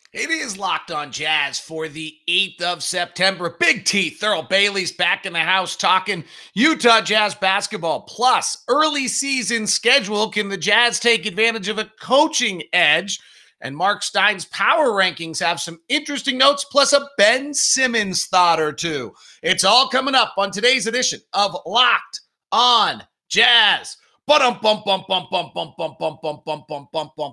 It is Locked On Jazz for the 8th of September. Big T, Thurl Bailey's back in the house talking Utah Jazz basketball. Plus, early season schedule. Can the Jazz take advantage of a coaching edge? And Mark Stein's power rankings have some interesting notes, plus a Ben Simmons thought or two. It's all coming up on today's edition of Locked On Jazz. Ba-dum-bum-bum-bum-bum-bum-bum-bum-bum-bum-bum-bum.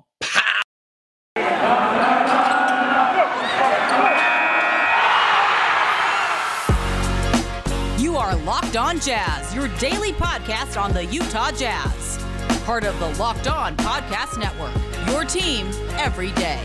You are Locked On Jazz, your daily podcast on the Utah Jazz. Part of the Locked On Podcast Network, your team every day.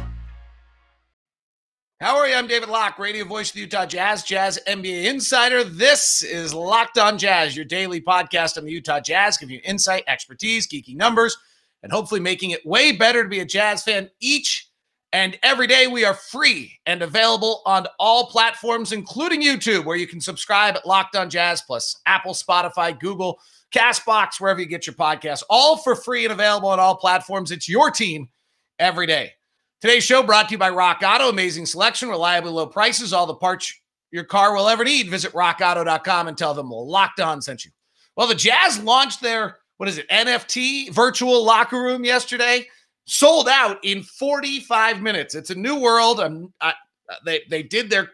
How are you? I'm David Locke, radio voice of the Utah Jazz, Jazz NBA insider. This is Locked On Jazz, your daily podcast on the Utah Jazz, giving you insight, expertise, geeky numbers, and hopefully making it way better to be a Jazz fan each and every day. We are free and available on all platforms, including YouTube, where you can subscribe at Locked On Jazz, plus Apple, Spotify, Google, CastBox, wherever you get your podcasts, all for free and available on all platforms. It's your team every day. Today's show brought to you by Rock Auto. Amazing selection, reliably low prices, all the parts your car will ever need. Visit rockauto.com and tell them Locked On sent you. Well, the Jazz launched their, NFT virtual locker room yesterday. Sold out in 45 minutes. It's a new world. They did their,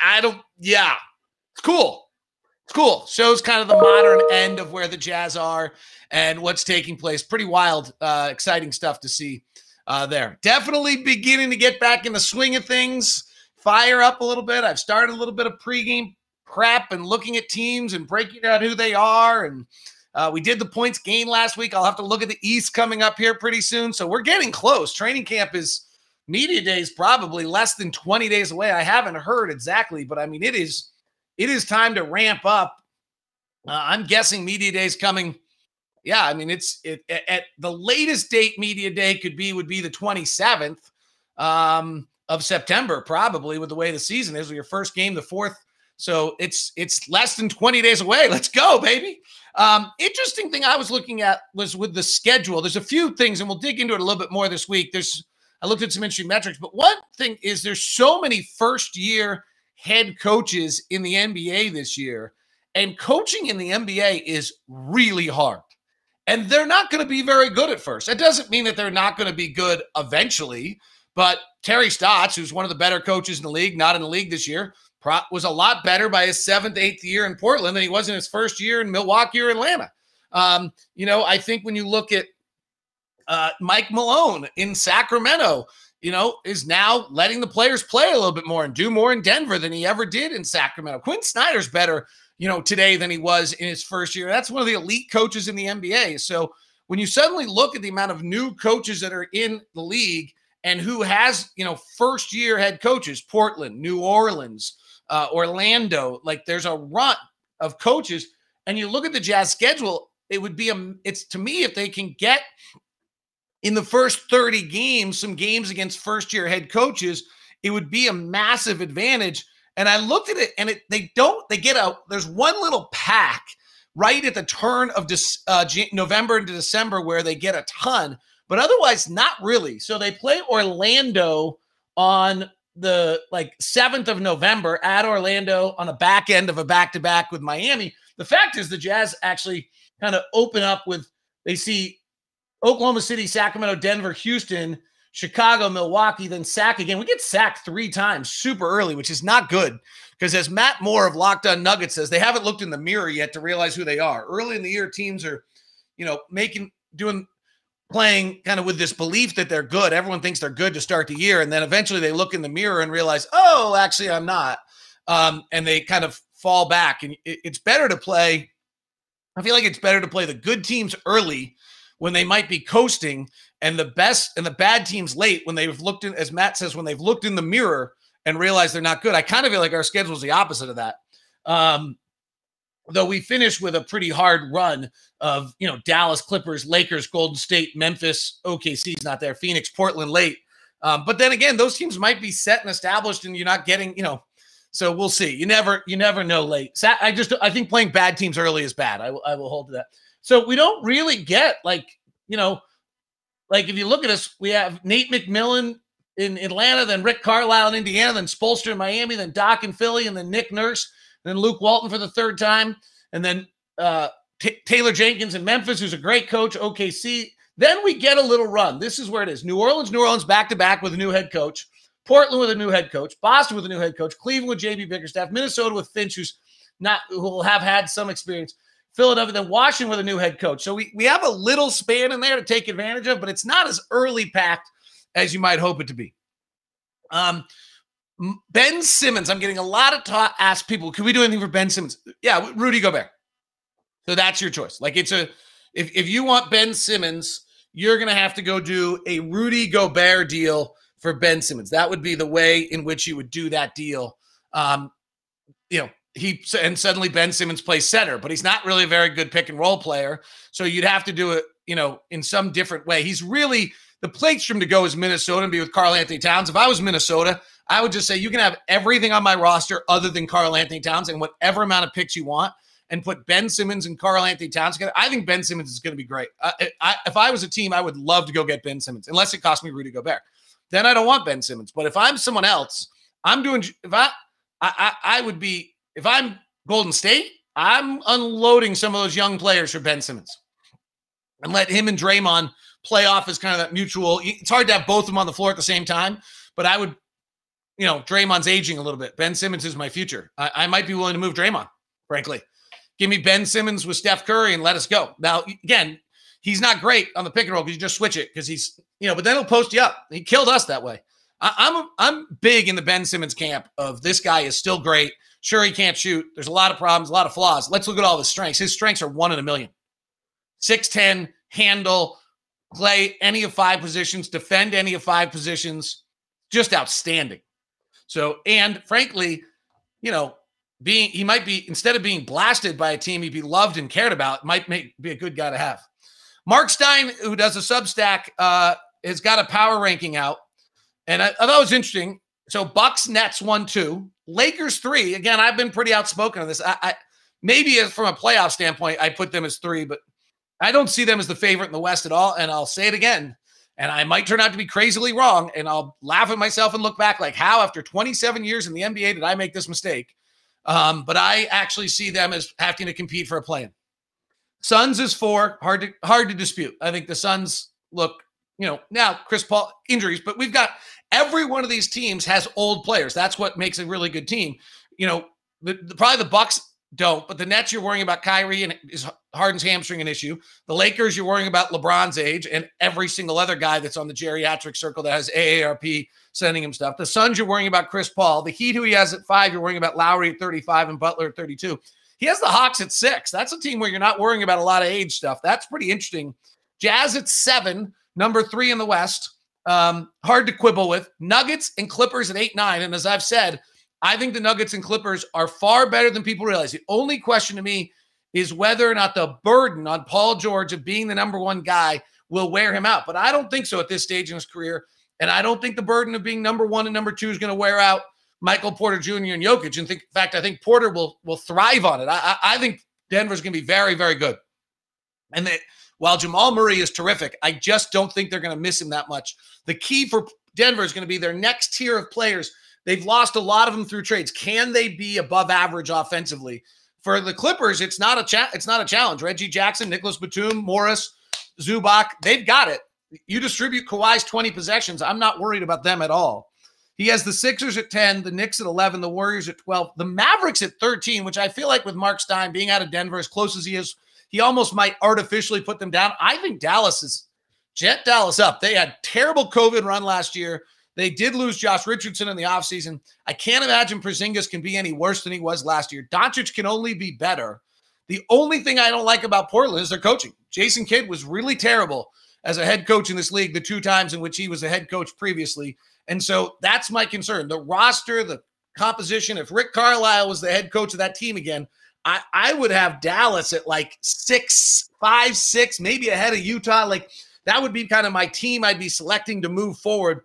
it's cool. It's cool. Shows kind of the modern end of where the Jazz are and what's taking place. Pretty wild, exciting stuff to see there. Definitely beginning to get back in the swing of things, fire up a little bit. I've started a little bit of pregame prep and looking at teams and breaking down who they are. And we did the points gain last week. I'll have to look at the East coming up here pretty soon. So we're getting close. Training camp is media days, probably less than 20 days away. I haven't heard exactly, but I mean, it is time to ramp up. I'm guessing media days coming. Yeah, I mean, it's at the latest date media day would be the 27th of September, probably, with the way the season is. With your first game, the 4th. So it's less than 20 days away. Let's go, baby. Interesting thing I was looking at was with the schedule. There's a few things, and we'll dig into it a little bit more this week. I looked at some interesting metrics, but one thing is there's so many first-year head coaches in the NBA this year, and coaching in the NBA is really hard. And they're not going to be very good at first. It doesn't mean that they're not going to be good eventually, but Terry Stotts, who's one of the better coaches in the league, not in the league this year, was a lot better by his 7th, 8th year in Portland than he was in his first year in Milwaukee or Atlanta. I think when you look at Mike Malone in Sacramento, is now letting the players play a little bit more and do more in Denver than he ever did in Sacramento. Quinn Snyder's better, today than he was in his first year. That's one of the elite coaches in the NBA. So when you suddenly look at the amount of new coaches that are in the league and who has, first year head coaches, Portland, New Orleans, Orlando, like there's a run of coaches, and you look at the Jazz schedule, it's to me, if they can get in the first 30 games, some games against first year head coaches, it would be a massive advantage. And I looked at it, and there's one little pack right at the turn of November into December where they get a ton, but otherwise not really. So they play Orlando on the 7th of November at Orlando on the back end of a back-to-back with Miami. The fact is the Jazz actually kind of open up with, they see Oklahoma City, Sacramento, Denver, Houston, Chicago, Milwaukee, then sack again. We get sacked 3 times super early, which is not good because as Matt Moore of Locked On Nuggets says, they haven't looked in the mirror yet to realize who they are. Early in the year, teams are, playing kind of with this belief that they're good. Everyone thinks they're good to start the year. And then eventually they look in the mirror and realize, oh, actually I'm not. And they kind of fall back. And it's better to play. I feel like it's better to play the good teams early when they might be coasting, and the best and the bad teams late when they've looked in, as Matt says, when they've looked in the mirror and realized they're not good. I kind of feel like our schedule is the opposite of that. Though we finished with a pretty hard run of, Dallas, Clippers, Lakers, Golden State, Memphis, OKC's not there, Phoenix, Portland late. But then again, those teams might be set and established and you're not getting, so we'll see. You never know late. I think playing bad teams early is bad. I will hold to that. So we don't really get if you look at us, we have Nate McMillan in Atlanta, then Rick Carlisle in Indiana, then Spoelstra in Miami, then Doc in Philly, and then Nick Nurse, then Luke Walton for the third time, and then Taylor Jenkins in Memphis, who's a great coach, OKC. Then we get a little run. This is where it is. New Orleans back-to-back with a new head coach. Portland with a new head coach. Boston with a new head coach. Cleveland with J.B. Bickerstaff. Minnesota with Finch, who will have had some experience. Philadelphia, then Washington with a new head coach. So we have a little span in there to take advantage of, but it's not as early packed as you might hope it to be. Ben Simmons, I'm getting a lot of ask people, can we do anything for Ben Simmons? Yeah, Rudy Gobert. So that's your choice. Like if you want Ben Simmons, you're going to have to go do a Rudy Gobert deal for Ben Simmons. That would be the way in which you would do that deal. And suddenly Ben Simmons plays center, but he's not really a very good pick and roll player. So you'd have to do it, in some different way. He's really, the place for him to go is Minnesota and be with Karl-Anthony Towns. If I was Minnesota, I would just say you can have everything on my roster other than Karl-Anthony Towns and whatever amount of picks you want, and put Ben Simmons and Karl-Anthony Towns together. I think Ben Simmons is going to be great. If I was a team, I would love to go get Ben Simmons, unless it cost me Rudy Gobert. Then I don't want Ben Simmons. But if I'm someone else, if I'm Golden State, I'm unloading some of those young players for Ben Simmons and let him and Draymond play off as kind of that mutual. It's hard to have both of them on the floor at the same time, but I would, Draymond's aging a little bit. Ben Simmons is my future. I might be willing to move Draymond, frankly. Give me Ben Simmons with Steph Curry and let us go. Now, again, he's not great on the pick and roll because you just switch it because he's, but then he'll post you up. He killed us that way. I'm big in the Ben Simmons camp of this guy is still great. Sure, he can't shoot. There's a lot of problems, a lot of flaws. Let's look at all his strengths. His strengths are 1 in a million. 6'10", handle, play any of 5 positions, defend any of 5 positions. Just outstanding. So, and frankly, he might be, instead of being blasted by a team he'd be loved and cared about, might be a good guy to have. Mark Stein, who does a Substack, has got a power ranking out. And I thought it was interesting. So Bucks, Nets 1-2, Lakers 3. Again, I've been pretty outspoken on this. I maybe from a playoff standpoint, I put them as 3, but I don't see them as the favorite in the West at all. And I'll say it again. And I might turn out to be crazily wrong. And I'll laugh at myself and look back like, how after 27 years in the NBA did I make this mistake? But I actually see them as having to compete for a play-in. Suns is 4, hard to dispute. I think the Suns look, now Chris Paul injuries, but we've got every one of these teams has old players. That's what makes a really good team. Probably the Bucks don't, but the Nets, you're worrying about Kyrie and is Harden's hamstring an issue. The Lakers, you're worrying about LeBron's age and every single other guy that's on the geriatric circle that has AARP sending him stuff. The Suns, you're worrying about Chris Paul. The Heat, who he has at 5, you're worrying about Lowry at 35 and Butler at 32. He has the Hawks at 6. That's a team where you're not worrying about a lot of age stuff. That's pretty interesting. Jazz at 7, number 3 in the West. Hard to quibble with. Nuggets and Clippers at 8, 9. And as I've said, I think the Nuggets and Clippers are far better than people realize. The only question to me is whether or not the burden on Paul George of being the number 1 guy will wear him out. But I don't think so at this stage in his career. And I don't think the burden of being number 1 and number 2 is going to wear out Michael Porter Jr. and Jokic. In fact, I think Porter will thrive on it. I think Denver's going to be very, very good. And while Jamal Murray is terrific, I just don't think they're going to miss him that much. The key for Denver is going to be their next tier of players. They've lost a lot of them through trades. Can they be above average offensively? For the Clippers, it's not a challenge. Reggie Jackson, Nicholas Batum, Morris, Zubac, they've got it. You distribute Kawhi's 20 possessions. I'm not worried about them at all. He has the Sixers at 10, the Knicks at 11, the Warriors at 12, the Mavericks at 13, which I feel like with Mark Stein being out of Denver as close as he is, he almost might artificially put them down. I think Dallas is jet Dallas up. They had terrible COVID run last year. They did lose Josh Richardson in the offseason. I can't imagine Porzingis can be any worse than he was last year. Doncic can only be better. The only thing I don't like about Portland is their coaching. Jason Kidd was really terrible as a head coach in this league the 2 times in which he was a head coach previously. And so that's my concern. The roster, the composition, if Rick Carlisle was the head coach of that team again, I would have Dallas at like 6, 5, 6, maybe ahead of Utah. Like that would be kind of my team I'd be selecting to move forward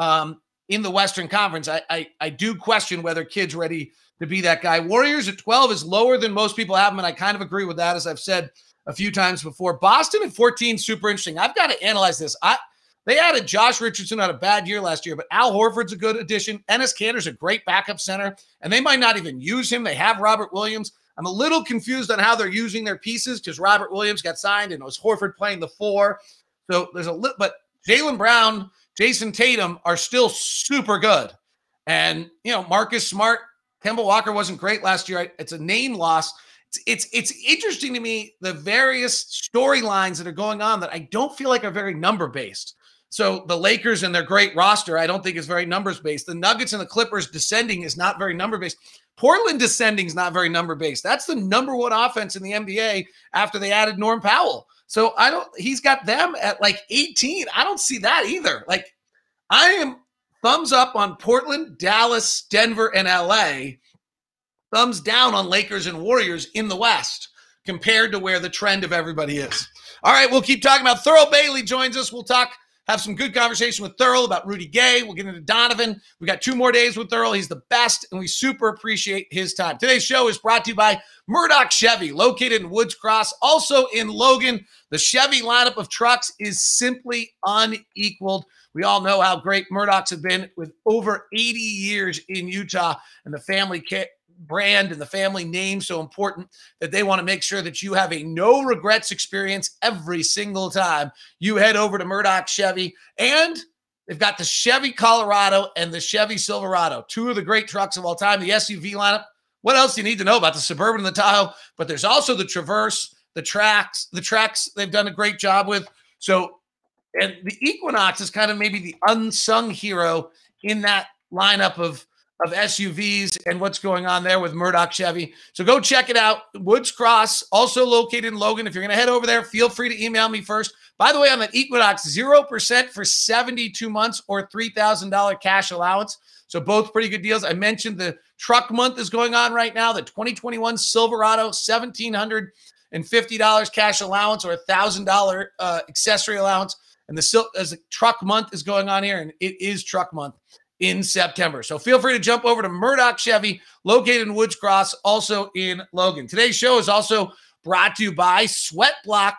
in the Western Conference. I do question whether Kidd's ready to be that guy. Warriors at 12 is lower than most people have them, and I kind of agree with that, as I've said a few times before. Boston at 14, super interesting. I've got to analyze this. They added Josh Richardson, had a bad year last year, but Al Horford's a good addition. Enes Kanter's a great backup center, and they might not even use him. They have Robert Williams. I'm a little confused on how they're using their pieces because Robert Williams got signed and it was Horford playing the 4. So there's a little, but Jaylen Brown, Jason Tatum are still super good. And, Marcus Smart, Kemba Walker wasn't great last year. It's a name loss. It's interesting to me, the various storylines that are going on that I don't feel like are very number-based. So the Lakers and their great roster, I don't think is very numbers-based. The Nuggets and the Clippers descending is not very number-based. Portland descending is not very number-based. That's the number one offense in the NBA after they added Norm Powell. So he's got them at like 18. I don't see that either. Like, I am thumbs up on Portland, Dallas, Denver, and LA. Thumbs down on Lakers and Warriors in the West compared to where the trend of everybody is. All right, we'll keep talking about Thurl Bailey joins us. We'll have some good conversation with Thurl about Rudy Gay. We'll get into Donovan. We got 2 more days with Thurl. He's the best, and we super appreciate his time. Today's show is brought to you by Murdoch Chevy, located in Woods Cross, also in Logan. The Chevy lineup of trucks is simply unequaled. We all know how great Murdochs have been with over 80 years in Utah, and the family brand and the family name so important that they want to make sure that you have a no regrets experience every single time you head over to Murdoch Chevy. And they've got the Chevy Colorado and the Chevy Silverado, 2 of the great trucks of all time, the SUV lineup. What else do you need to know about the Suburban and the Tahoe? But there's also the Traverse, the Trax they've done a great job with. So, and the Equinox is kind of maybe the unsung hero in that lineup of SUVs and what's going on there with Murdoch Chevy. So go check it out. Woods Cross, also located in Logan. If you're going to head over there, feel free to email me first. By the way, on that Equinox, 0% for 72 months or $3,000 cash allowance. So both pretty good deals. I mentioned the truck month is going on right now. The 2021 Silverado, $1,750 cash allowance or $1,000 accessory allowance. And the truck month is going on here, and it is truck month in September. So feel free to jump over to Murdoch Chevy, located in Woods Cross, also in Logan. Today's show is also brought to you by Sweat Block,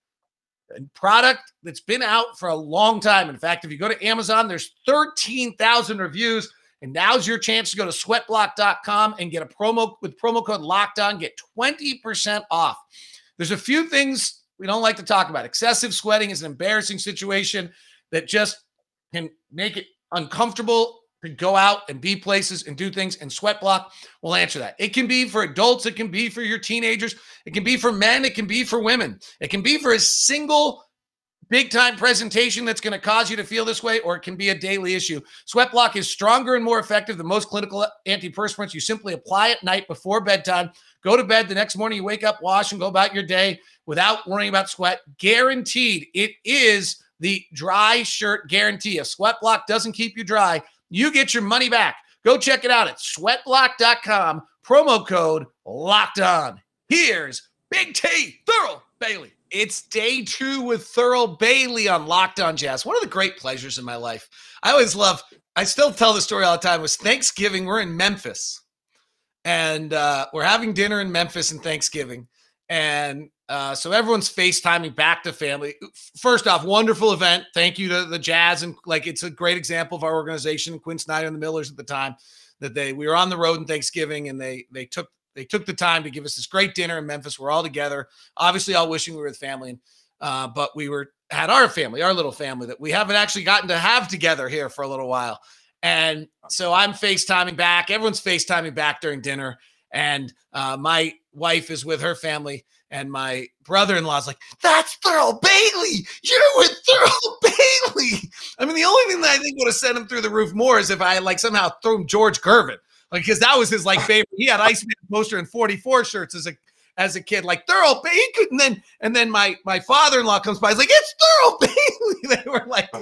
a product that's been out for a long time. In fact, if you go to Amazon, there's 13,000 reviews, and now's your chance to go to sweatblock.com and get a promo with promo code LOCKEDON, get 20% off. There's a few things we don't like to talk about. Excessive sweating is an embarrassing situation that just can make it uncomfortable to go out and be places and do things, and Sweat Block will answer that. It can be for adults. It can be for your teenagers. It can be for men. It can be for women. It can be for a single big-time presentation that's going to cause you to feel this way, or it can be a daily issue. Sweat Block is stronger and more effective than most clinical antiperspirants. You simply apply at night before bedtime. Go to bed. The next morning, you wake up, wash, and go about your day without worrying about sweat. Guaranteed. It is the dry shirt guarantee. If Sweat Block doesn't keep you dry, you get your money back. Go check it out at sweatblock.com. Promo code locked on. Here's Big T, Thurl Bailey. It's day 2 with Thurl Bailey on Locked On Jazz. One of the great pleasures in my life. I still tell the story all the time. It was Thanksgiving. We're in Memphis. And we're having dinner in Memphis and Thanksgiving. And so everyone's FaceTiming back to family. First off, wonderful event. Thank you to the Jazz. And it's a great example of our organization, Quinn Snyder and the Millers at the time, that we were on the road in Thanksgiving, and they took the time to give us this great dinner in Memphis. We're all together, obviously all wishing we were with family. But had our family, our little family that we haven't actually gotten to have together here for a little while. And so I'm FaceTiming back. Everyone's FaceTiming back during dinner. And my wife is with her family, and my brother-in-law's like, "That's Thurl Bailey. You're with Thurl Bailey." I mean, the only thing that I think would have sent him through the roof more is if I somehow threw him George Gervin, because that was his favorite. He had Iceman poster and 44 shirts as a kid, Thurl Bailey. And then my father-in-law comes by, he's like, "It's Thurl Bailey." They were like,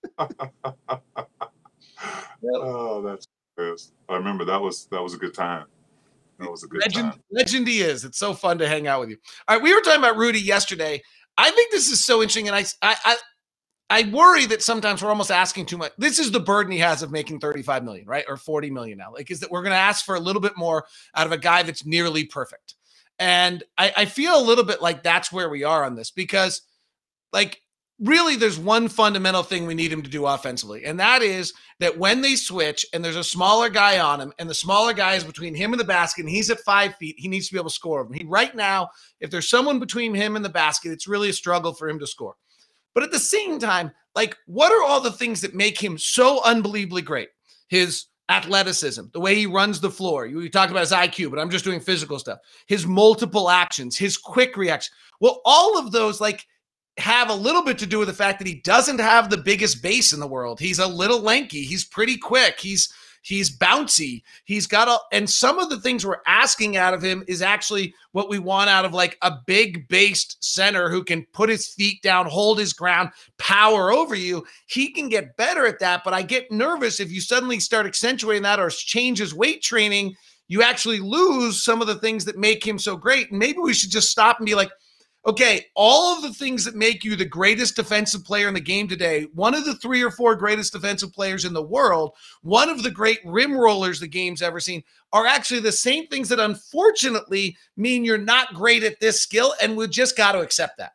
"Oh, that's good." I remember that was a good time. That was a good time. Legend he is. It's so fun to hang out with you. All right, we were talking about Rudy yesterday. I think this is so interesting, and I worry that sometimes we're almost asking too much. This is the burden he has of making $35 million, right, or $40 million now. Is that we're going to ask for a little bit more out of a guy that's nearly perfect, and I feel a little bit like that's where we are on this, because really there's one fundamental thing we need him to do offensively, and that is that when they switch and there's a smaller guy on him and the smaller guy is between him and the basket and he's at 5 feet, he needs to be able to score him. Right now, if there's someone between him and the basket, it's really a struggle for him to score. But at the same time, like, what are all the things that make him so unbelievably great? His athleticism, the way he runs the floor. You talked about his IQ, but I'm just doing physical stuff. His multiple actions, his quick reaction. Well, all of those, like, have a little bit to do with the fact that he doesn't have the biggest base in the world. He's a little lanky. He's pretty quick. He's bouncy. He's got and some of the things we're asking out of him is actually what we want out of like a big based center who can put his feet down, hold his ground, power over you. He can get better at that, but I get nervous if you suddenly start accentuating that or change his weight training, you actually lose some of the things that make him so great. And maybe we should just stop and be like, okay, all of the things that make you the greatest defensive player in the game today, one of the 3 or 4 greatest defensive players in the world, one of the great rim rollers the game's ever seen, are actually the same things that unfortunately mean you're not great at this skill, and we've just got to accept that.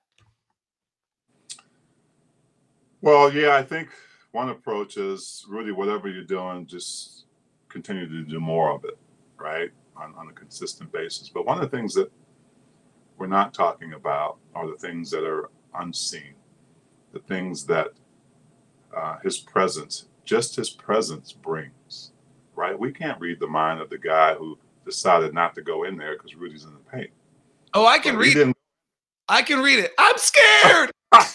Well, yeah, I think one approach is, Rudy, whatever you're doing, just continue to do more of it, right, on a consistent basis. But one of the things that we're not talking about are the things that are unseen, the things that his presence, just his presence brings, right? We can't read the mind of the guy who decided not to go in there because Rudy's in the paint. Oh, I can read it. I can read it. I'm scared.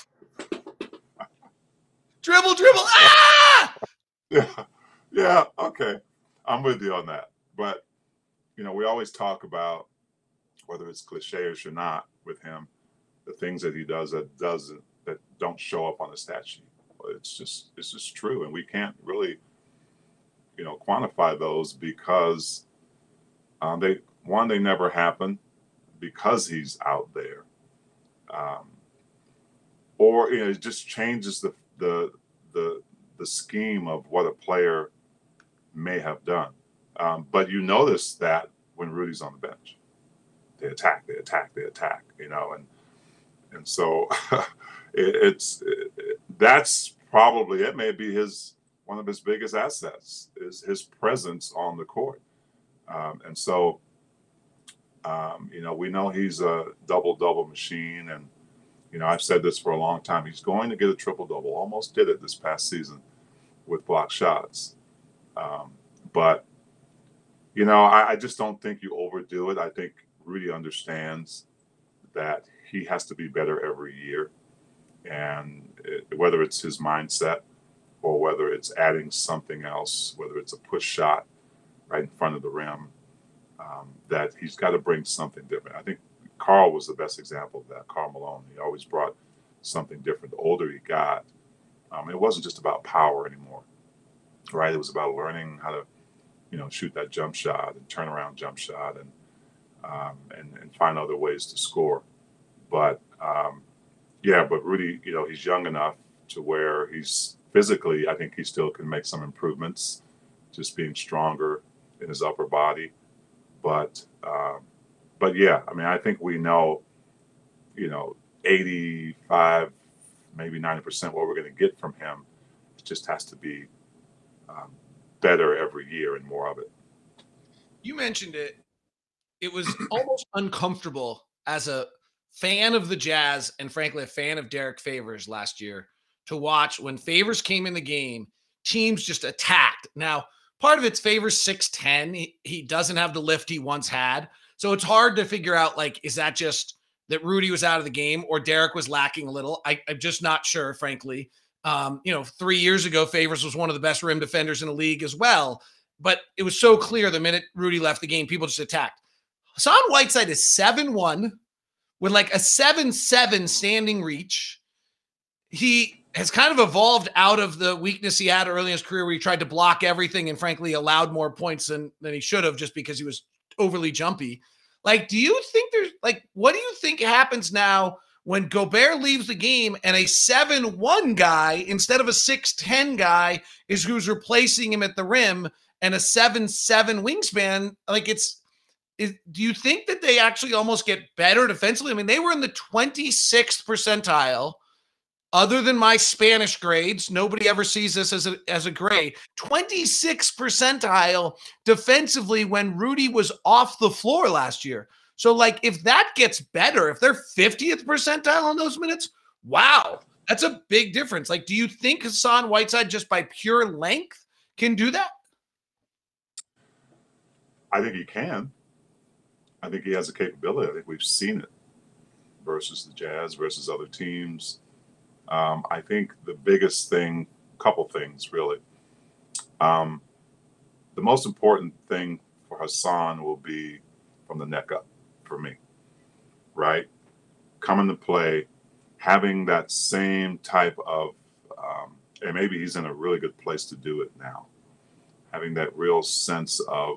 Dribble. Ah! Yeah, okay. I'm with you on that. But, you know, we always talk about, whether it's cliche or not with him, the things that he does that don't show up on the stat sheet. It's just true, and we can't really, you know, quantify those because they never happen because he's out there, or, you know, it just changes the scheme of what a player may have done. But you notice that when Rudy's on the bench. They attack, you know, and so that's probably, it may be one of his biggest assets is his presence on the court. And so, you know, we know he's a double machine, and, you know, I've said this for a long time. He's going to get a triple-double, almost did it this past season with block shots. But, you know, I just don't think you overdo it. I think Rudy understands that he has to be better every year, and whether it's his mindset or whether it's adding something else, whether it's a push shot right in front of the rim, that he's got to bring something different. I think Karl was the best example of that. Karl Malone, he always brought something different. The older he got, it wasn't just about power anymore, right? It was about learning how to, you know, shoot that jump shot and turn around jump shot and find other ways to score. But but Rudy, you know, he's young enough to where he's physically, I think he still can make some improvements, just being stronger in his upper body. But yeah, I mean, I think we know, you know, 85, maybe 90% what we're going to get from him. It just has to be better every year and more of it. You mentioned it. It was almost uncomfortable as a fan of the Jazz and, frankly, a fan of Derek Favors last year to watch when Favors came in the game, teams just attacked. Now, part of it's Favors 6'10". He doesn't have the lift he once had. So it's hard to figure out, like, is that just that Rudy was out of the game or Derek was lacking a little? I'm just not sure, frankly. You know, 3 years ago, Favors was one of the best rim defenders in the league as well. But it was so clear the minute Rudy left the game, people just attacked. Hassan Whiteside is 7'1" with like a 7'7" standing reach. He has kind of evolved out of the weakness he had early in his career where he tried to block everything and frankly allowed more points than he should have just because he was overly jumpy. Like, do you think what do you think happens now when Gobert leaves the game and a 7'1" guy instead of a 6'10" guy is who's replacing him at the rim and a 7'7" wingspan? Like, do you think that they actually almost get better defensively? I mean, they were in the 26th percentile other than my Spanish grades, nobody ever sees this as a grade. 26th percentile defensively when Rudy was off the floor last year. So, like, if that gets better, if they're 50th percentile on those minutes, wow, that's a big difference. Like, do you think Hassan Whiteside, just by pure length, can do that? I think he can. I think he has the capability. I think we've seen it versus the Jazz, versus other teams. I think the biggest thing, couple things really. The most important thing for Hassan will be from the neck up for me, right? Coming to play, having that same type of, and maybe he's in a really good place to do it now, having that real sense of,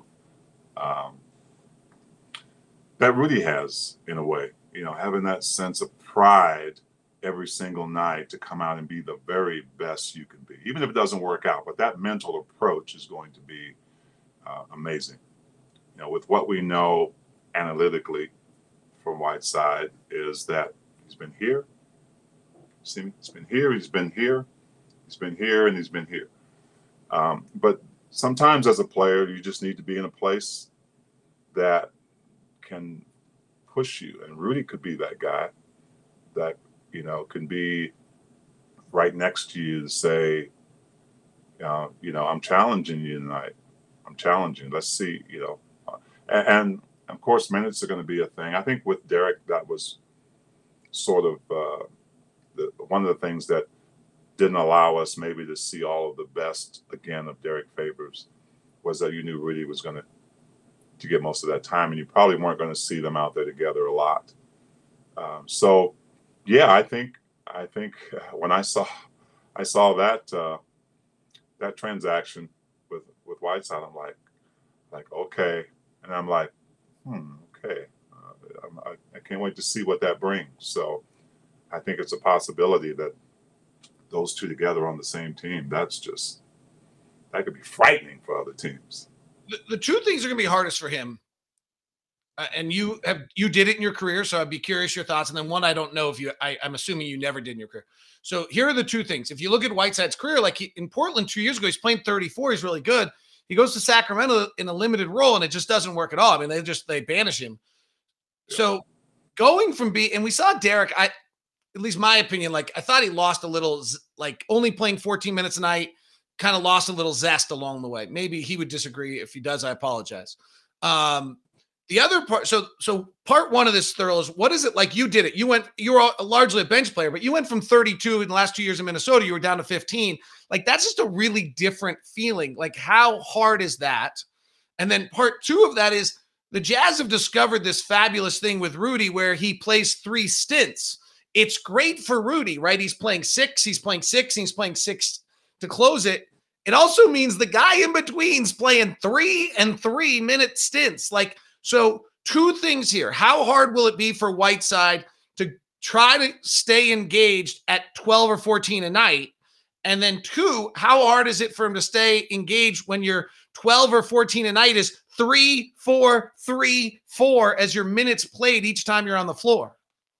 that Rudy has in a way, having that sense of pride every single night to come out and be the very best you can be, even if it doesn't work out. But that mental approach is going to be amazing. With what we know analytically from Whiteside is that he's been here. See me? He's been here. He's been here. He's been here, and he's been here. But sometimes as a player, you just need to be in a place that can push you. And Rudy could be that guy that, can be right next to you to say, I'm challenging you tonight. I'm challenging. Let's see, and of course, minutes are going to be a thing. I think with Derek, that was sort of one of the things that didn't allow us maybe to see all of the best again of Derek Favors was that you knew Rudy was going to get most of that time, and you probably weren't going to see them out there together a lot. So, yeah, I think when I saw that that transaction with Whiteside, I'm like okay, and I'm like, okay, I can't wait to see what that brings. So, I think it's a possibility that those two together on the same team, that could be frightening for other teams. The two things are going to be hardest for him, and you did it in your career, so I'd be curious your thoughts. And then one, I don't know if I'm assuming you never did in your career. So here are the two things. If you look at Whiteside's career, like in Portland 2 years ago, he's playing 34. He's really good. He goes to Sacramento in a limited role, and it just doesn't work at all. I mean, they banish him. Yeah. So going from and we saw Derek, at least my opinion, like I thought he lost a little, like only playing 14 minutes a night, kind of lost a little zest along the way. Maybe he would disagree. If he does, I apologize. The other part, so part one of this thorough is, what is it like? You did it. You were largely a bench player, but you went from 32 in the last 2 years in Minnesota. You were down to 15. Like, that's just a really different feeling. Like, how hard is that? And then part two of that is the Jazz have discovered this fabulous thing with Rudy where he plays 3 stints. It's great for Rudy, right? He's playing 6, he's playing 6, and he's playing 6 to close it. It also means the guy in between's playing 3 and 3 minute stints. Like, so two things here. How hard will it be for Whiteside to try to stay engaged at 12 or 14 a night? And then two, how hard is it for him to stay engaged when you're 12 or 14 a night is 3, 4, 3, 4 as your minutes played each time you're on the floor?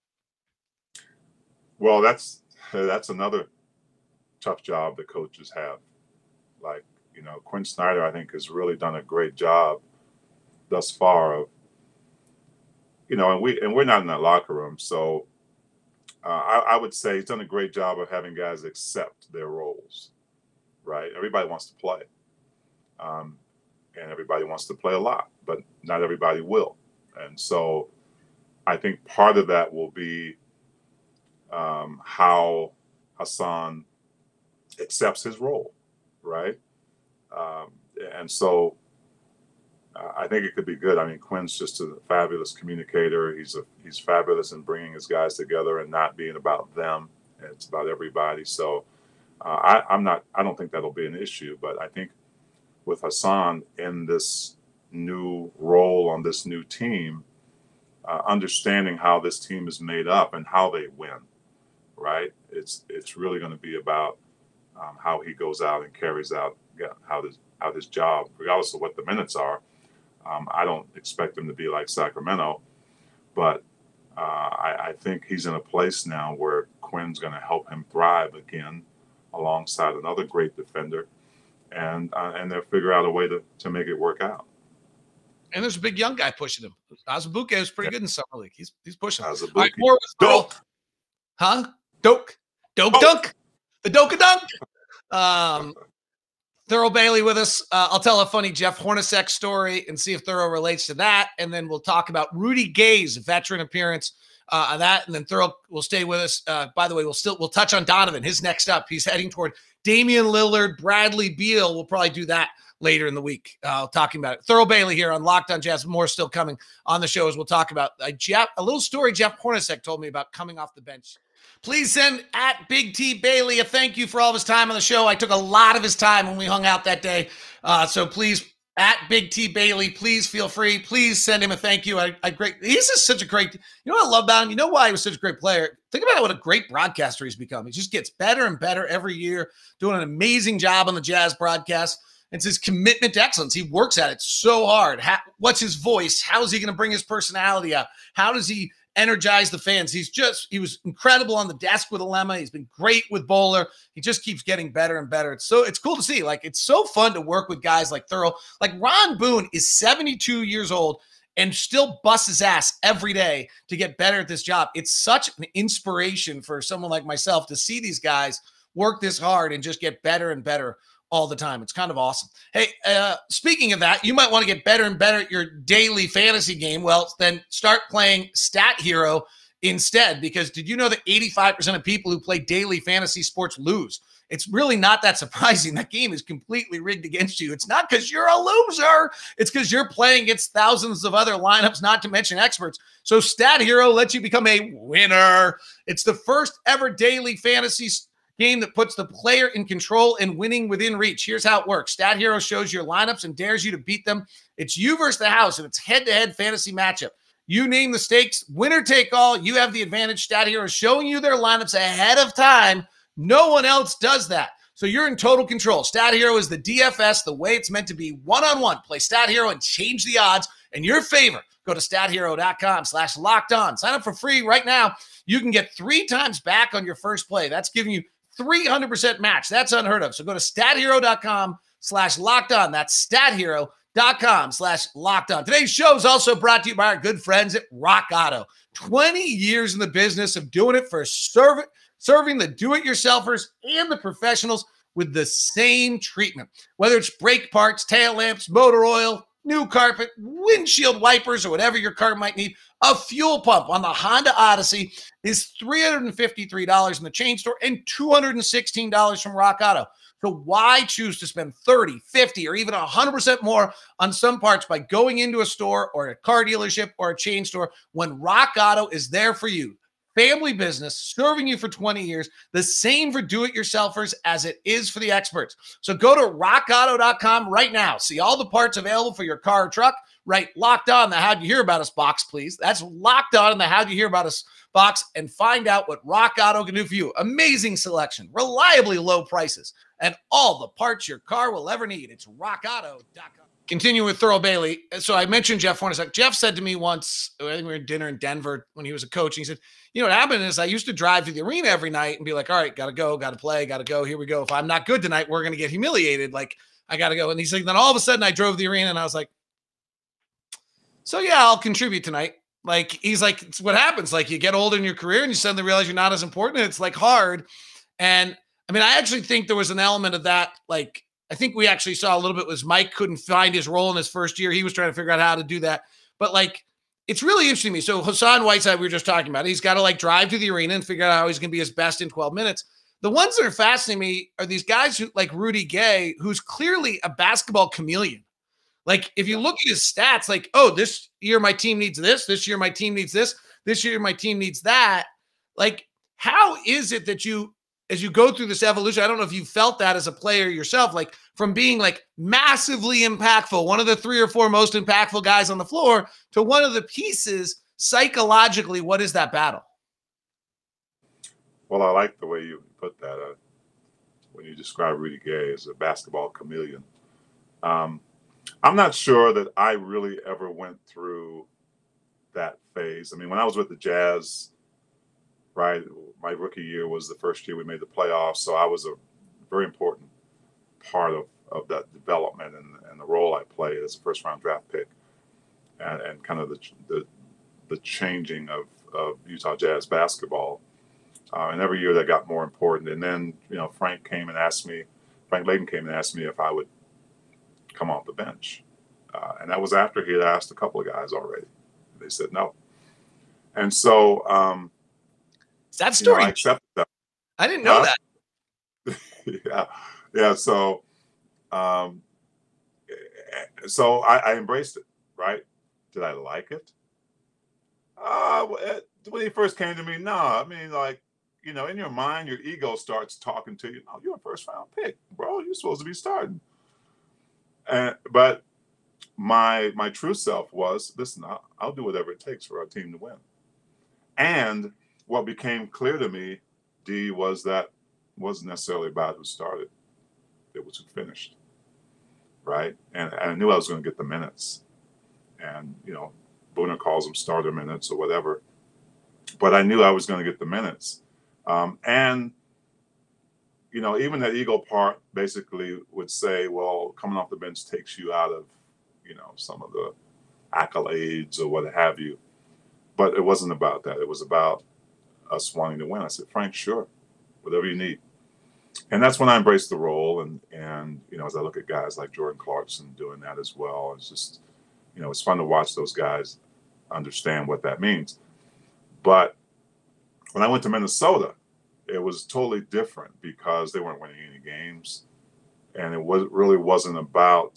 Well, that's another tough job the coaches have. Like, Quinn Snyder, I think, has really done a great job thus far of, and we're not in that locker room. So I would say he's done a great job of having guys accept their roles, right? Everybody wants to play. And everybody wants to play a lot, but not everybody will. And so I think part of that will be how Hassan accepts his role, right? And so I think it could be good. I mean, Quinn's just a fabulous communicator. He's fabulous in bringing his guys together and not being about them. It's about everybody. So I don't think that'll be an issue. But I think with Hassan in this new role on this new team, understanding how this team is made up and how they win, right? It's really going to be about how he goes out and carries out how his job, regardless of what the minutes are. I don't expect him to be like Sacramento, but I think he's in a place now where Quinn's going to help him thrive again alongside another great defender, and they'll figure out a way to make it work out. And there's a big young guy pushing him. Azubuike is pretty good in summer league. He's pushing. Azubuike. All right, more with Thurl. Huh? Doke dunk. The Doka dunk. Thurl Bailey with us. I'll tell a funny Jeff Hornacek story and see if Thurl relates to that. And then we'll talk about Rudy Gay's veteran appearance on that. And then Thurl will stay with us. By the way, we'll touch on Donovan. His next up. He's heading toward Damian Lillard, Bradley Beal. We'll probably do that later in the week, talking about it. Thurl Bailey here on Locked On Jazz. More still coming on the show as we'll talk about a little story Jeff Hornacek told me about coming off the bench. Please send at Big T Bailey a thank you for all of his time on the show. I took a lot of his time when we hung out that day. So please, at Big T Bailey, please feel free. Please send him a thank you. He's just such a great, you know what I love about him? You know why he was such a great player? Think about what a great broadcaster he's become. He just gets better and better every year, doing an amazing job on the Jazz broadcast. It's his commitment to excellence. He works at it so hard. What's his voice? How is he going to bring his personality out? How does he energize the fans? He was incredible on the desk with Alema. He's been great with Bowler. He just keeps getting better and better. It's cool to see. Like, it's so fun to work with guys like Thurl. Like, Ron Boone is 72 years old and still busts his ass every day to get better at this job. It's such an inspiration for someone like myself to see these guys work this hard and just get better and better all the time. It's kind of awesome. Hey, speaking of that, you might want to get better and better at your daily fantasy game. Well, then start playing Stat Hero instead, because did you know that 85% of people who play daily fantasy sports lose? It's really not that surprising. That game is completely rigged against you. It's not because you're a loser. It's because you're playing against thousands of other lineups, not to mention experts. So Stat Hero lets you become a winner. It's the first ever daily fantasy game that puts the player in control and winning within reach. Here's how it works. Stat Hero shows your lineups and dares you to beat them. It's you versus the house, and it's head-to-head fantasy matchup. You name the stakes, winner take all. You have the advantage. Stat Hero is showing you their lineups ahead of time. No one else does that. So you're in total control. Stat Hero is the DFS, the way it's meant to be, one-on-one. Play Stat Hero and change the odds in your favor. Go to stathero.com/lockedon. Sign up for free right now. You can get 3 times back on your first play. That's giving you 300% match. That's unheard of. So go to stathero.com/lockedon. That's stathero.com/lockedon. Today's show is also brought to you by our good friends at Rock Auto. 20 years in the business of doing it for serving the do-it-yourselfers and the professionals with the same treatment. Whether it's brake parts, tail lamps, motor oil, new carpet, windshield wipers, or whatever your car might need, a fuel pump on the Honda Odyssey is $353 in the chain store and $216 from Rock Auto. So why choose to spend 30, 50, or even 100% more on some parts by going into a store or a car dealership or a chain store when Rock Auto is there for you? Family business, serving you for 20 years, the same for do-it-yourselfers as it is for the experts. So go to rockauto.com right now. See all the parts available for your car or truck. Right, Locked On, the How'd You Hear About Us box, please. That's Locked On in the How'd You Hear About Us box, and find out what Rock Auto can do for you. Amazing selection, reliably low prices, and all the parts your car will ever need. It's rockauto.com. Continue with Thurl Bailey. So I mentioned Jeff Hornacek. Jeff said to me once, I think we were at dinner in Denver when he was a coach, and he said, you know, what happened is I used to drive to the arena every night and be like, all right, got to go, got to play, got to go, here we go. If I'm not good tonight, we're going to get humiliated. Like, I got to go. And he's like, then all of a sudden I drove the arena and I was like, so yeah, I'll contribute tonight. Like, he's like, it's what happens. Like, you get older in your career and you suddenly realize you're not as important. And it's like hard. And I mean, I actually think there was an element of that. Like, I think we actually saw a little bit was Mike couldn't find his role in his first year. He was trying to figure out how to do that. But like, it's really interesting to me. So Hassan Whiteside, we were just talking about, he's got to like drive to the arena and figure out how he's going to be his best in 12 minutes. The ones that are fascinating me are these guys who, like Rudy Gay, who's clearly a basketball chameleon. Like, if you look at his stats, like, oh, this year my team needs this year my team needs this year my team needs that. Like, how is it that you, as you go through this evolution, I don't know if you felt that as a player yourself, like from being like massively impactful, one of the 3 or 4 most impactful guys on the floor, to one of the pieces psychologically, what is that battle? Well, I like the way you put that when you describe Rudy Gay as a basketball chameleon. I'm not sure that I really ever went through that phase. I mean, when I was with the Jazz, right? My rookie year was the first year we made the playoffs, so I was a very important part of that development and the role I played as a first-round draft pick, and kind of the changing of Utah Jazz basketball. And every year that got more important. And then, Frank Layden came and asked me if I would come off the bench. And that was after he had asked a couple of guys already. They said no. And so that story, I accepted that. I didn't know that. Yeah. So I embraced it, right? Did I like it? When he first came to me, no. I mean, like, in your mind, your ego starts talking to you. No, you're a first-round pick, bro. You're supposed to be starting. But my true self was, listen, I'll do whatever it takes for our team to win. And what became clear to me, D, was that it wasn't necessarily about who started. It was who finished, right? And I knew I was going to get the minutes. And, Booner calls them starter minutes or whatever. But I knew I was going to get the minutes. And, even that ego part basically would say, well, coming off the bench takes you out of, some of the accolades or what have you. But it wasn't about that. It was about us wanting to win. I said, Frank, sure, whatever you need. And that's when I embraced the role. And as I look at guys like Jordan Clarkson doing that as well, it's just, it's fun to watch those guys understand what that means. But when I went to Minnesota, it was totally different because they weren't winning any games. And it really wasn't about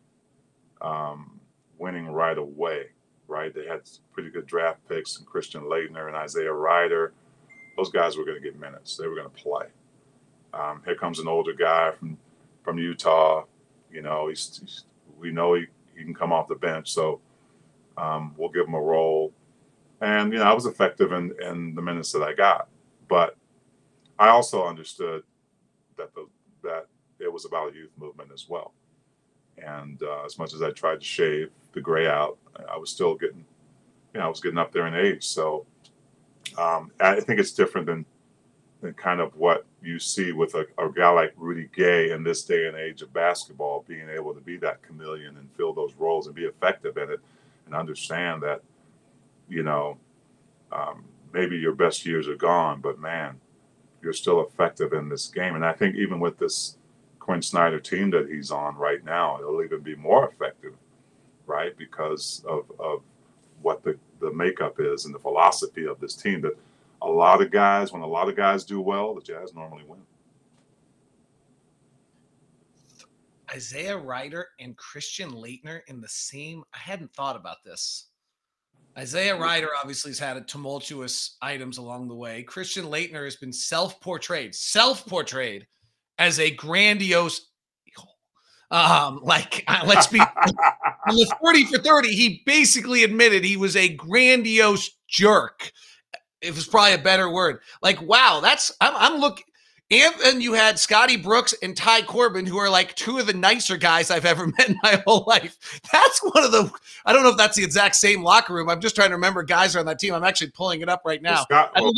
winning right away, right? They had pretty good draft picks, and Christian Laettner and Isaiah Rider. Those guys were going to get minutes. They were going to play. Here comes an older guy from Utah. We know he can come off the bench, so we'll give him a role. And I was effective in the minutes that I got, but I also understood that it was about a youth movement as well. And as much as I tried to shave the gray out, I was still getting, I was getting up there in age. So I think it's different than kind of what you see with a guy like Rudy Gay in this day and age of basketball, being able to be that chameleon and fill those roles and be effective in it, and understand that, maybe your best years are gone, but man, you're still effective in this game. And I think even with this Quinn Snyder team that he's on right now, it'll even be more effective, right? Because of what the makeup is and the philosophy of this team, that when a lot of guys do well, the Jazz normally win. Isaiah Rider and Christian Laettner in the same, I hadn't thought about this. Isaiah Rider obviously has had tumultuous items along the way. Christian Laettner has been self-portrayed as a grandiose, let's be, on the 30 for 30, he basically admitted he was a grandiose jerk. It was probably a better word. Like, wow, I'm looking. And you had Scotty Brooks and Ty Corbin, who are like two of the nicer guys I've ever met in my whole life. That's one of the, I don't know if that's the exact same locker room. I'm just trying to remember guys on that team. I'm actually pulling it up right now.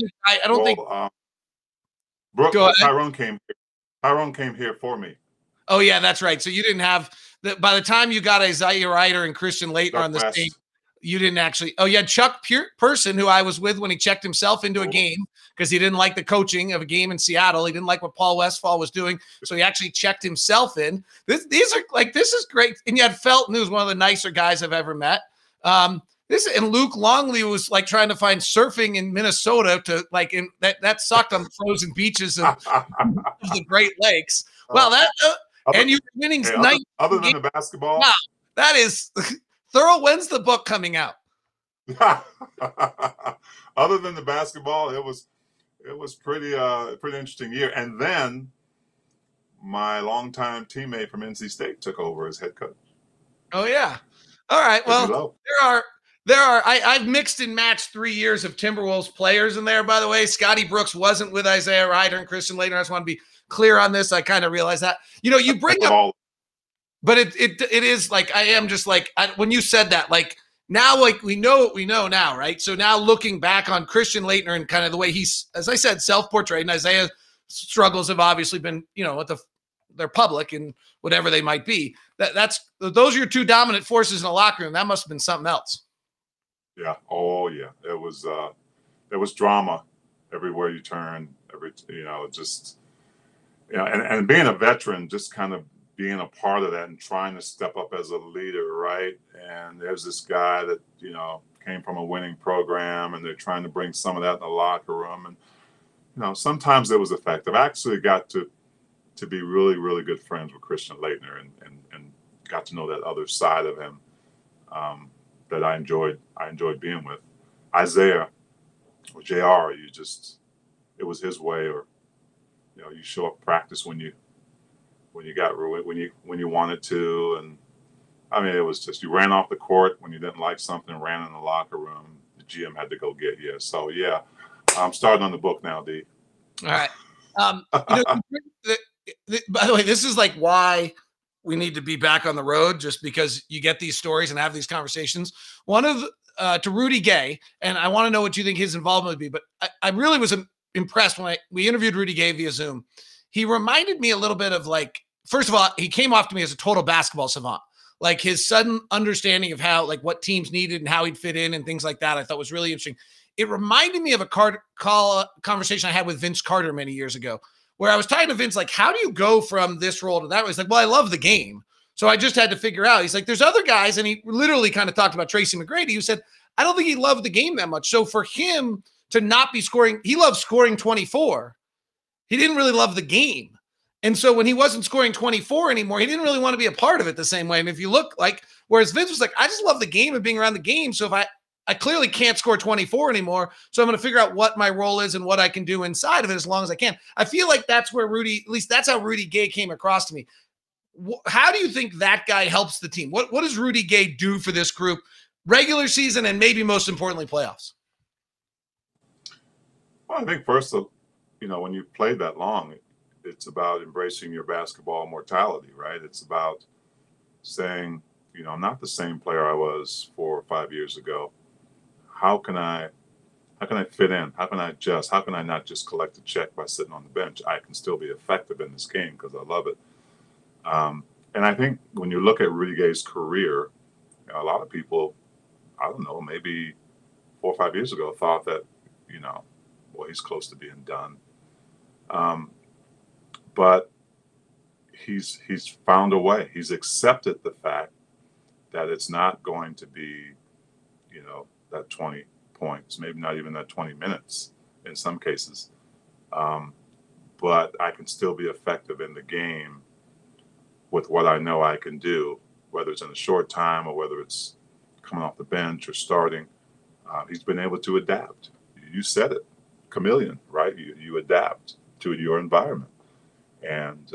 Tyrone came here for me. Oh yeah, that's right. So you didn't have by the time you got Isaiah Rider and Christian Laettner on the team, you didn't actually. Oh, you had Chuck Person, who I was with when he checked himself into a game because he didn't like the coaching of a game in Seattle. He didn't like what Paul Westphal was doing, so he actually checked himself in. This is great. And you had Felton, who's one of the nicer guys I've ever met. And Luke Longley was like trying to find surfing in Minnesota that sucked on the frozen beaches of the Great Lakes. Well, and you're winning night. Other than the basketball, wow, that is. Thurl, when's the book coming out? Other than the basketball, it was pretty interesting year. And then my longtime teammate from NC State took over as head coach. Oh yeah. All right. Well, there are. I've mixed and matched 3 years of Timberwolves players in there. By the way, Scotty Brooks wasn't with Isaiah Rider and Christian Laettner. I just want to be clear on this. I kind of realize that. You bring up. But it is like, I am just like, when you said that, like, now, like, we know what we know now, right? So now looking back on Christian Laettner and kind of the way he's, as I said, self-portrayed, and Isaiah's struggles have obviously been, they're public and whatever they might be. Those are your two dominant forces in the locker room. That must have been something else. Yeah. Oh, yeah. It was drama everywhere you turn. And being a veteran, just kind of being a part of that and trying to step up as a leader, right? And there's this guy that, came from a winning program, and they're trying to bring some of that in the locker room. And, sometimes it was effective. I actually got to be really, really good friends with Christian Laettner and got to know that other side of him that I enjoyed being with. Isaiah or JR, it was his way, or, you show up practice when you wanted to. And I mean, it was just, you ran off the court when you didn't like something, ran in the locker room. The GM had to go get you. So yeah, I'm starting on the book now, D. All right. By the way, this is like why we need to be back on the road, just because you get these stories and have these conversations. One of to Rudy Gay, and I want to know what you think his involvement would be, but I really was impressed when we interviewed Rudy Gay via Zoom. He reminded me a little bit of, like, first of all, he came off to me as a total basketball savant. Like, his sudden understanding of how, like, what teams needed and how he'd fit in and things like that, I thought was really interesting. It reminded me of a conversation I had with Vince Carter many years ago, where I was talking to Vince, like, how do you go from this role to that? He's like, well, I love the game, so I just had to figure out. He's like, there's other guys, and he literally kind of talked about Tracy McGrady, who said, I don't think he loved the game that much. So for him to not be scoring, he loved scoring 24. He didn't really love the game. And so when he wasn't scoring 24 anymore, he didn't really want to be a part of it the same way. And if you look, like, whereas Vince was like, I just love the game and being around the game. So if I clearly can't score 24 anymore, so I'm going to figure out what my role is and what I can do inside of it as long as I can. I feel like that's where Rudy, at least that's how Rudy Gay came across to me. How do you think that guy helps the team? What does Rudy Gay do for this group, regular season, and maybe most importantly, playoffs? Well, I think first, when you've played that long, it's about embracing your basketball mortality, right? It's about saying, I'm not the same player I was 4 or 5 years ago. How can I fit in? How can I adjust? How can I not just collect a check by sitting on the bench? I can still be effective in this game because I love it. And I think when you look at Rudy Gay's career, a lot of people, I don't know, maybe 4 or 5 years ago thought that, he's close to being done. But he's found a way. He's accepted the fact that it's not going to be, that 20 points, maybe not even that 20 minutes in some cases. But I can still be effective in the game with what I know I can do, whether it's in a short time or whether it's coming off the bench or starting. He's been able to adapt. You said it, chameleon, right? You adapt to your environment. And,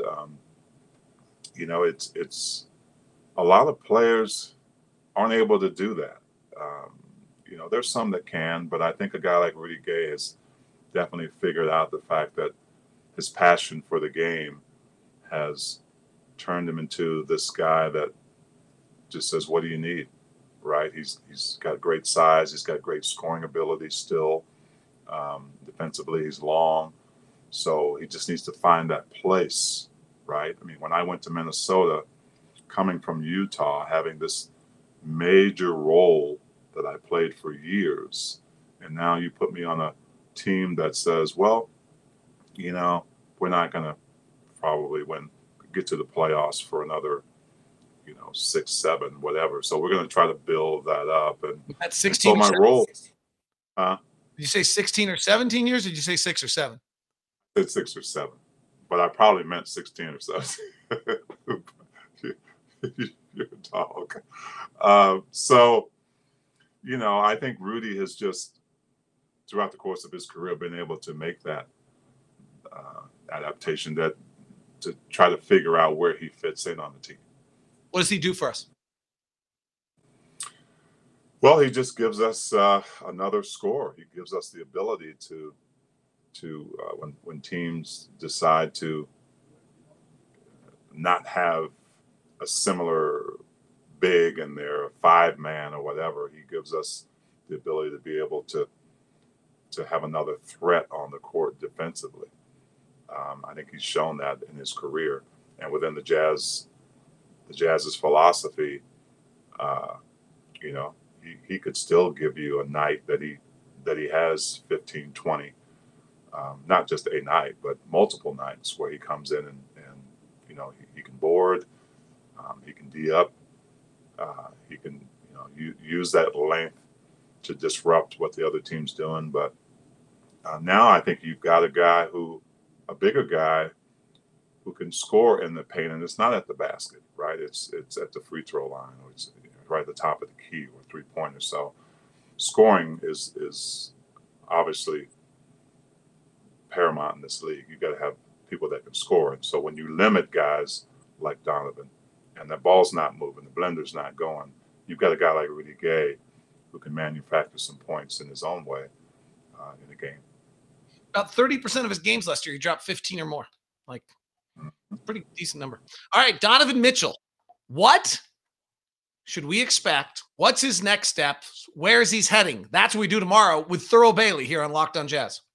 it's a lot of players aren't able to do that. There's some that can, but I think a guy like Rudy Gay has definitely figured out the fact that his passion for the game has turned him into this guy that just says, what do you need? Right? He's got great size. He's got great scoring ability still. Defensively, he's long. So he just needs to find that place, right? I mean, when I went to Minnesota, coming from Utah, having this major role that I played for years, and now you put me on a team that says, well, we're not going to probably get to the playoffs for another, 6, 7, whatever. So we're going to try to build that up. And that's 16. So my role. Did you say 16 or 17 years? Or did you say 6 or 7? It's 6 or 7, but I probably meant 16 or 17. You're a dog. So, I think Rudy has just, throughout the course of his career, been able to make that adaptation, that to try to figure out where he fits in on the team. What does he do for us? Well, he just gives us another score. He gives us the ability to when teams decide to not have a similar big and they're 5-man or whatever. He gives us the ability to be able to have another threat on the court defensively. I think he's shown that in his career, and within the Jazz's philosophy, he could still give you a night that he has 15, 20, not just a night, but multiple nights where he comes in and he can board, he can D up, he can use that length to disrupt what the other team's doing. But now I think you've got a bigger guy who can score in the paint, and it's not at the basket, right? It's at the free throw line, or it's right at the top of the key, or 3-pointer. So scoring is obviously paramount in this league. You got to have people that can score. And so when you limit guys like Donovan, and the ball's not moving, the blender's not going, you've got a guy like Rudy Gay who can manufacture some points in his own way in the game. About 30% of his games last year, he dropped 15 or more. Like, pretty decent number. All right, Donovan Mitchell. What should we expect? What's his next step? Where is he heading? That's what we do tomorrow with Thurl Bailey here on Locked On Jazz.